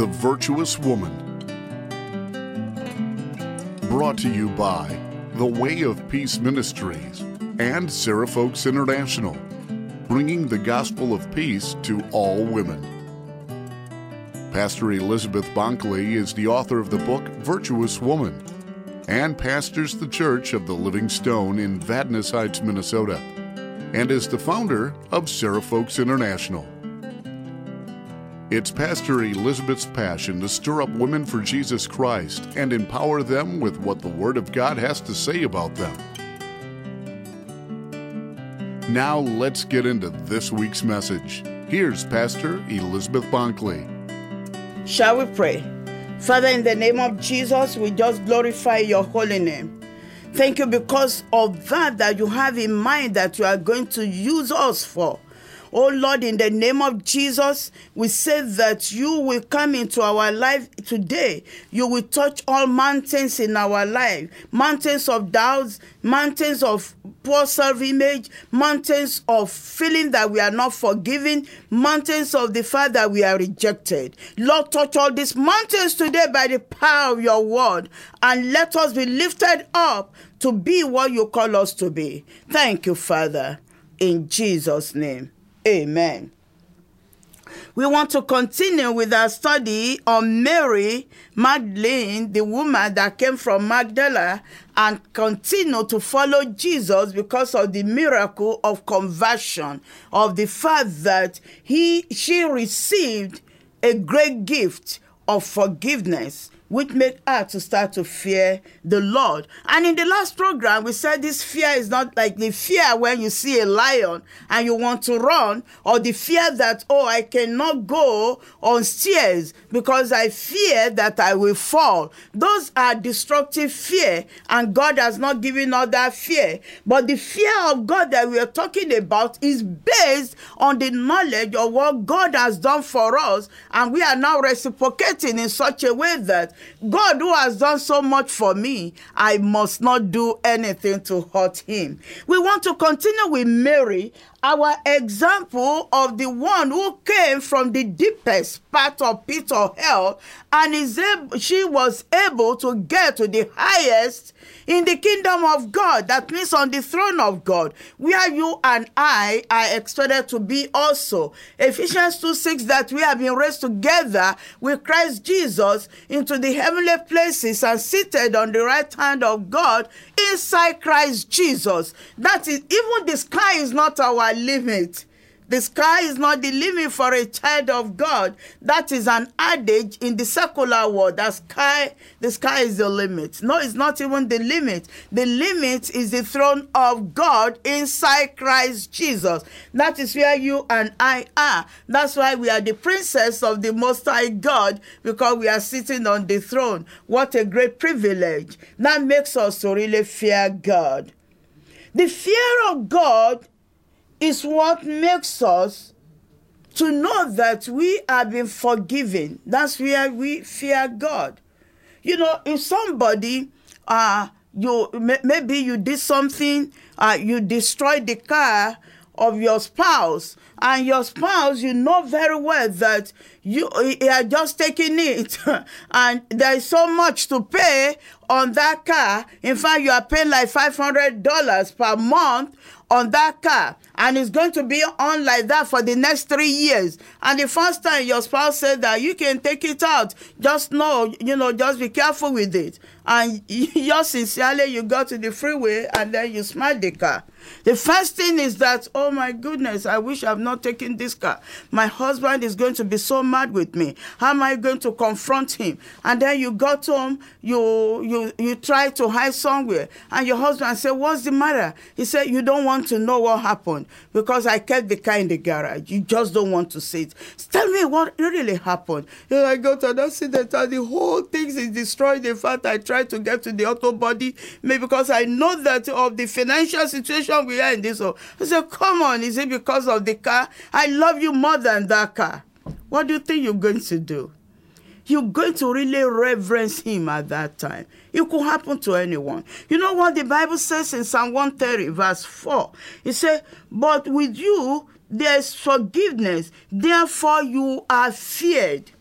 The Virtuous Woman. Brought to you by The Way of Peace Ministries and Sarah Folks International, bringing the gospel of peace to all women. Pastor Elizabeth Bonkley is the author of the book Virtuous Woman and pastors the Church of the Living Stone in Vadnais Heights, Minnesota, and is the founder of Sarah Folks International. It's Pastor Elizabeth's passion to stir up women for Jesus Christ and empower them with what the Word of God has to say about them. Now let's get into this week's message. Here's Pastor Elizabeth Bonkley. Shall we pray? Father, in the name of Jesus, we just glorify your holy name. Thank you because of that you have in mind that you are going to use us for. Oh Lord, in the name of Jesus, we say that you will come into our life today. You will touch all mountains in our life. Mountains of doubts, mountains of poor self-image, mountains of feeling that we are not forgiven, mountains of the fact that we are rejected. Lord, touch all these mountains today by the power of your word, and let us be lifted up to be what you call us to be. Thank you, Father, in Jesus' name. Amen. We want to continue with our study on Mary Magdalene, the woman that came from Magdala, and continue to follow Jesus because of the miracle of conversion, of the fact that she received a great gift of forgiveness, which made her to start to fear the Lord. And in the last program, we said this fear is not like the fear when you see a lion and you want to run, or the fear that, I cannot go on stairs because I fear that I will fall. Those are destructive fear, and God has not given us that fear. But the fear of God that we are talking about is based on the knowledge of what God has done for us, and we are now reciprocating in such a way that God, who has done so much for me, I must not do anything to hurt him. We want to continue with Mary, our example of the one who came from the deepest part of pit of hell, and she was able to get to the highest in the kingdom of God. That means on the throne of God, where you and I are expected to be also. Ephesians 2:6, that we have been raised together with Christ Jesus into the heavenly places and seated on the right hand of God inside Christ Jesus. That is, even the sky is not our limit. The sky is not the limit for a child of God. That is an adage in the secular world. The sky is the limit. No, it's not even the limit. The limit is the throne of God inside Christ Jesus. That is where you and I are. That's why we are the princess of the Most High God, because we are sitting on the throne. What a great privilege. That makes us to really fear God. The fear of God is what makes us to know that we have been forgiven. That's where we fear God. You know, if somebody, maybe you did something, you destroyed the car of your spouse, and your spouse, you know very well that you are just taking it, and there is so much to pay on that car. In fact, you are paying like $500 per month on that car, and it's going to be on like that for the next 3 years. And the first time your spouse said that you can take it out, just know, just be careful with it. And you sincerely, you go to the freeway and then you smash the car. The first thing is that, oh my goodness, I wish I've not taken this car. My husband is going to be so mad with me. How am I going to confront him? And then you got home, you try to hide somewhere, and your husband said, what's the matter? He said, you don't want to know what happened because I kept the car in the garage. You just don't want to see it. Tell me what really happened. I got an accident and the whole thing is destroyed. In fact, I tried to get to the auto body, maybe because I know that of the financial situation we are in this. I said, come on, is it because of the car? I love you more than that car. What do you think you're going to do? You're going to really reverence him at that time. It could happen to anyone. You know what the Bible says in Psalm 130, verse 4? It says, but with you, there's forgiveness. Therefore, you are feared.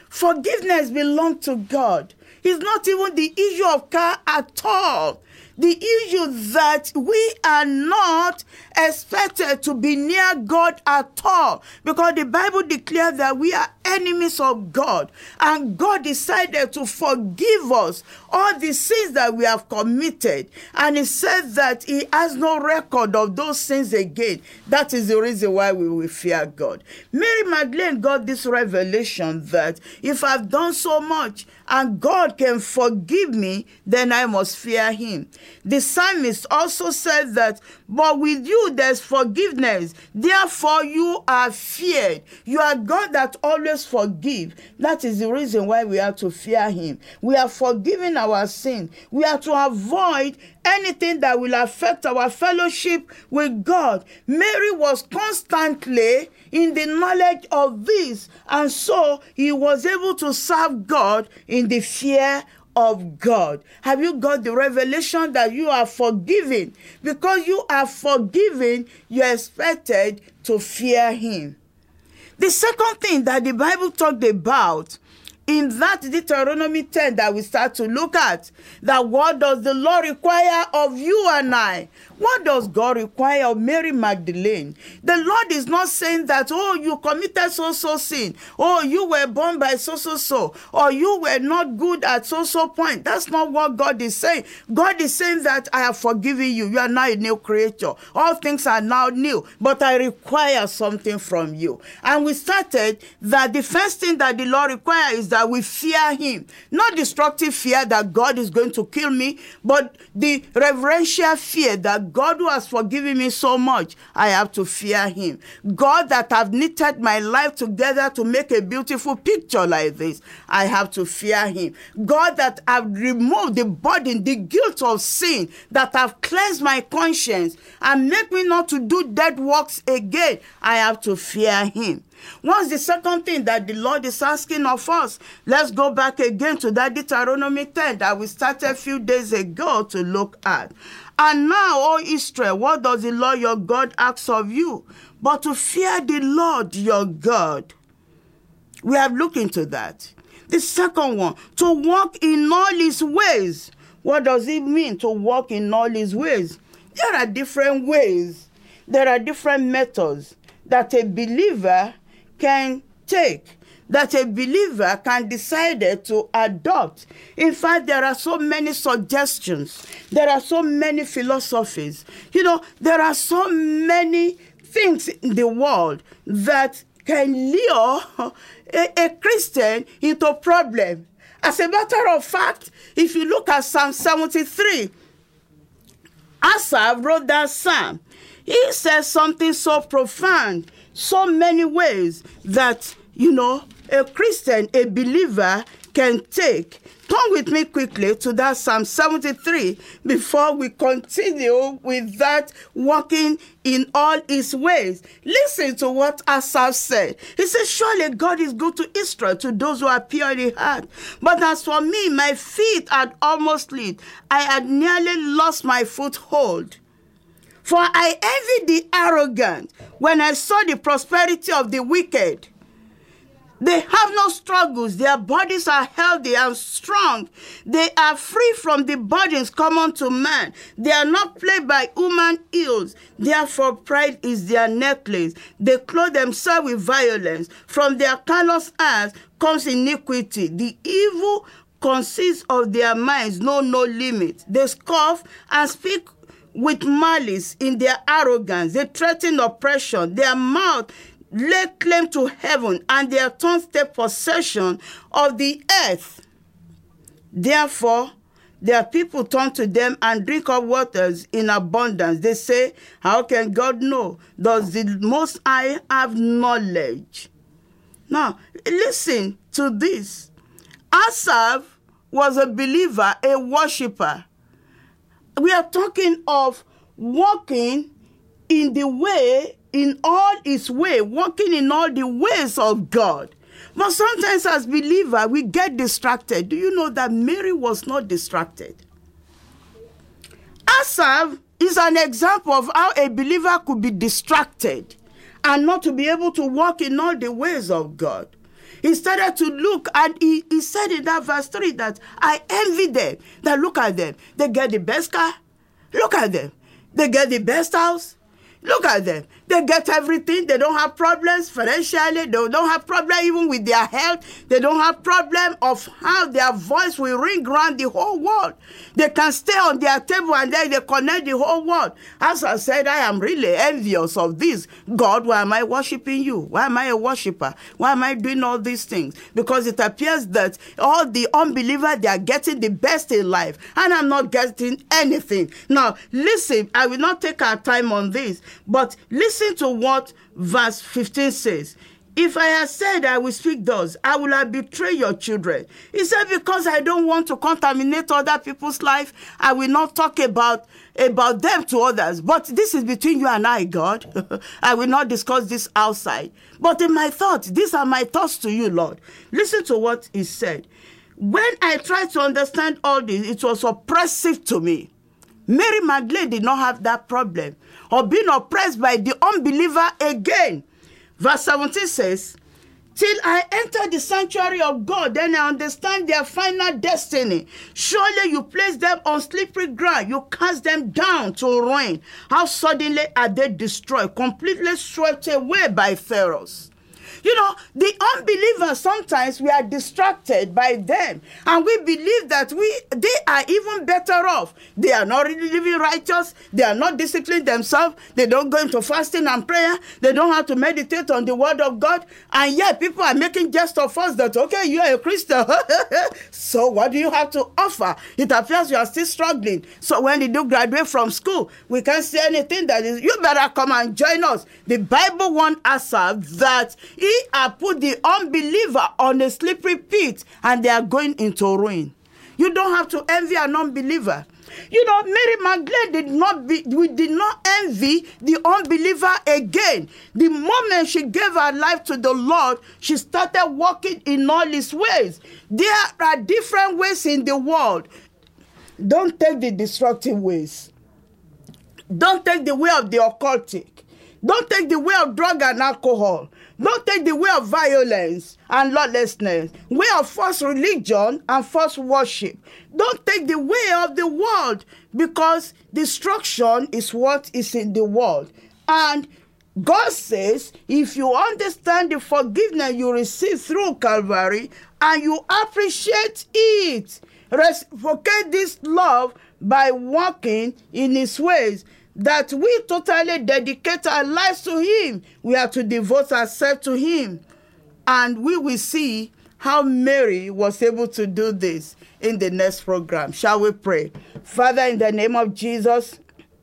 Forgiveness belongs to God. It's not even the issue of car at all. The issue that we are not expected to be near God at all, because the Bible declares that we are enemies of God, and God decided to forgive us all the sins that we have committed, and he said that he has no record of those sins again. That is the reason why we will fear God. Mary Magdalene got this revelation that if I've done so much and God can forgive me, then I must fear him. The psalmist also said that, but with you there's forgiveness, therefore you are feared. You are God that always forgives. That is the reason why we have to fear him. We are forgiving our sin. We are to avoid anything that will affect our fellowship with God. Mary was constantly in the knowledge of this, and so he was able to serve God in the fear of God. Have you got the revelation that you are forgiven? Because you are forgiven, you are expected to fear him. The second thing that the Bible talked about in that Deuteronomy 10 that we start to look at, that what does the Lord require of you and I? What does God require of Mary Magdalene? The Lord is not saying that, oh, you committed so sin, oh, you were born by so, or you were not good at so point. That's not what God is saying. God is saying that I have forgiven you. You are now a new creature. All things are now new, but I require something from you. And we started that the first thing that the Lord requires is that we fear him. Not destructive fear that God is going to kill me, but the reverential fear that God who has forgiven me so much, I have to fear him. God that have knitted my life together to make a beautiful picture like this, I have to fear him. God that have removed the burden, the guilt of sin, that have cleansed my conscience and make me not to do dead works again, I have to fear him. What's the second thing that the Lord is asking of us? Let's go back again to that Deuteronomy 10 that we started a few days ago to look at. And now, O Israel, what does the Lord your God ask of you? But to fear the Lord your God. We have looked into that. The second one, to walk in all his ways. What does it mean to walk in all his ways? There are different ways. There are different methods that a believer can take, that a believer can decide to adopt. In fact, there are so many suggestions. There are so many philosophies. There are so many things in the world that can lure a Christian into problem. As a matter of fact, if you look at Psalm 73, Asaph wrote that psalm. He says something so profound, so many ways that, a Christian, a believer can take. Turn with me quickly to that Psalm 73 before we continue with that walking in all his ways. Listen to what Asaph said. He said, surely God is good to Israel, to those who are pure in heart. But as for me, my feet had almost slipped. I had nearly lost my foothold. For I envied the arrogant when I saw the prosperity of the wicked. They have no struggles. Their bodies are healthy and strong. They are free from the burdens common to man. They are not plagued by human ills. Therefore, pride is their necklace. They clothe themselves with violence. From their callous hands comes iniquity. The evil consists of their minds, no limit. They scoff and speak with malice in their arrogance. They threaten oppression. Their mouth lay claim to heaven, and their tongues take possession of the earth. Therefore, their people turn to them and drink of waters in abundance. They say, how can God know? Does the Most High have knowledge? Now, listen to this. Asaph was a believer, a worshiper. We are talking of walking in the way, in all his way, walking in all the ways of God. But sometimes as believers, we get distracted. Do you know that Mary was not distracted? Asaph is an example of how a believer could be distracted and not to be able to walk in all the ways of God. he started to look, and he said in that verse 3 that I envy them. That look at them. They get the best car. Look at them. They get the best house. Look at them. They get everything. They don't have problems financially. They don't have problem even with their health. They don't have problem of how their voice will ring around the whole world. They can stay on their table and then they connect the whole world. As I said, I am really envious of this. God, why am I worshiping you? Why am I a worshiper? Why am I doing all these things? Because it appears that all the unbelievers, they are getting the best in life, and I'm not getting anything. Now, listen, I will not take our time on this, but listen to what verse 15 says. If I had said I will speak thus, I will have betrayed your children. He said, because I don't want to contaminate other people's life, I will not talk about them to others. But this is between you and I, God. I will not discuss this outside. But in my thoughts, these are my thoughts to you, Lord. Listen to what he said. When I tried to understand all this, it was oppressive to me. Mary Magdalene did not have that problem of being oppressed by the unbeliever again. Verse 17 says, till I enter the sanctuary of God, then I understand their final destiny. Surely you place them on slippery ground. You cast them down to ruin. How suddenly are they destroyed, completely swept away by Pharaohs. You know, the unbelievers, sometimes we are distracted by them, and we believe that they are even better off. They are not really living righteous. They are not disciplined themselves. They don't go into fasting and prayer. They don't have to meditate on the word of God. And yet people are making jest of us that, okay, you are a Christian. So what do you have to offer? It appears you are still struggling. So when you do graduate from school, we can't say anything that is, you better come and join us. The Bible warns us that he has put the unbeliever on a slippery pit, and they are going into ruin. You don't have to envy an unbeliever. You know, Mary Magdalene we did not envy the unbeliever again. The moment she gave her life to the Lord, she started walking in all his ways. There are different ways in the world. Don't take the destructive ways. Don't take the way of the occultic. Don't take the way of drug and alcohol. Don't take the way of violence and lawlessness, way of false religion and false worship. Don't take the way of the world, because destruction is what is in the world. And God says, if you understand the forgiveness you receive through Calvary and you appreciate it, reciprocate this love by walking in his ways, that we totally dedicate our lives to him. We are to devote ourselves to him. And we will see how Mary was able to do this in the next program. Shall we pray? Father, in the name of Jesus,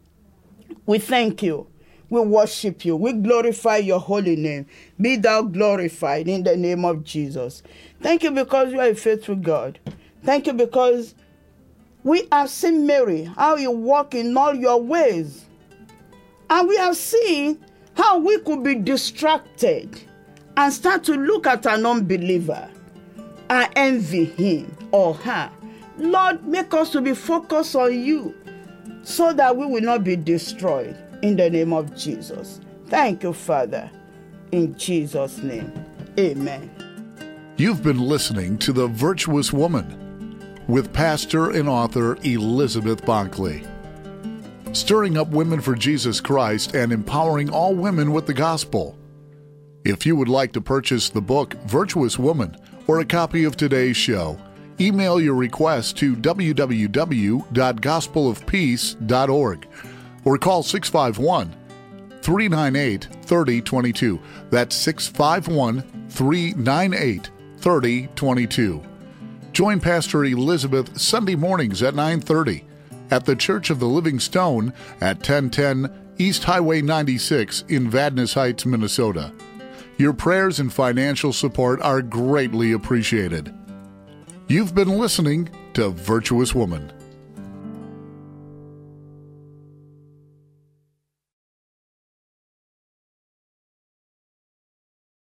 we thank you. We worship you. We glorify your holy name. Be thou glorified in the name of Jesus. Thank you because you are a faithful God. Thank you because we have seen Mary, how you walk in all your ways. And we have seen how we could be distracted and start to look at an unbeliever and envy him or her. Lord, make us to be focused on you so that we will not be destroyed in the name of Jesus. Thank you, Father. In Jesus' name, amen. You've been listening to The Virtuous Woman with pastor and author Elizabeth Bonkley. Stirring up women for Jesus Christ and empowering all women with the gospel. If you would like to purchase the book Virtuous Woman or a copy of today's show, email your request to www.gospelofpeace.org or call 651-398-3022. That's 651-398-3022. Join Pastor Elizabeth Sunday mornings at 9:30 at the Church of the Living Stone at 1010 East Highway 96 in Vadnais Heights, Minnesota. Your prayers and financial support are greatly appreciated. You've been listening to Virtuous Woman.